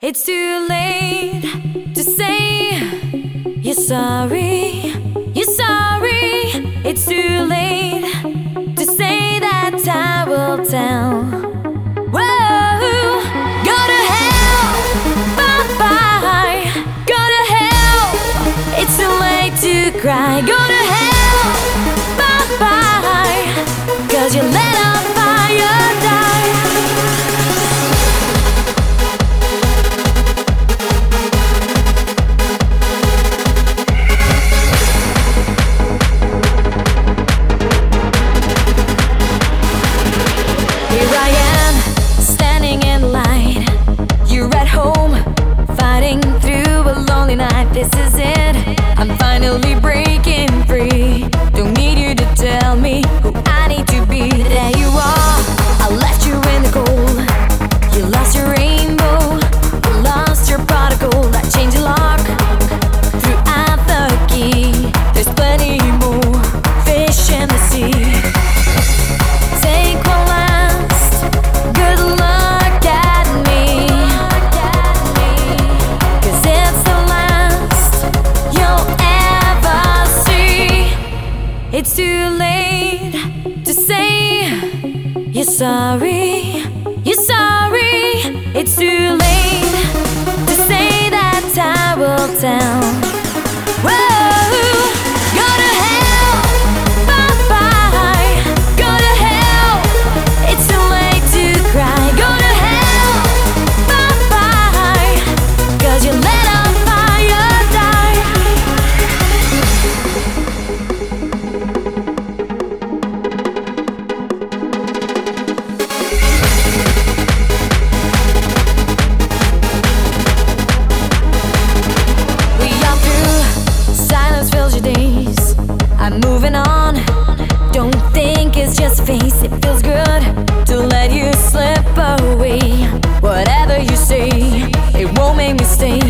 It's too late to say you're sorry, you're sorry. It's too late to say that I will tell. Whoa, go to hell, bye bye. Go to hell, it's too late to cry. Go to hell, bye bye. 'Cause you let a fire die. Here I am, standing in line. You're at home, fighting through a lonely night. This is it, I'm finally breaking free. Don't need you to tell me who I need to be. There you are, I left you in the cold. You lost your rainbow, you lost your prodigal. I changed your lock, threw out the key. There's plenty more fish in the sea. Take one last good look at me, 'cause it's the last you'll ever see. It's too late to say you're sorry, you're sorry. It's too late to say that I will tell. Whoa, go to hell, bye bye. Go to hell, it's too late to cry. Go to hell, bye bye. 'Cause you let a fire die. We are through, silence fills your days. I'm moving on, don't think it's just a phase. It feels good to let you slip away. Whatever you say, it won't make me stay.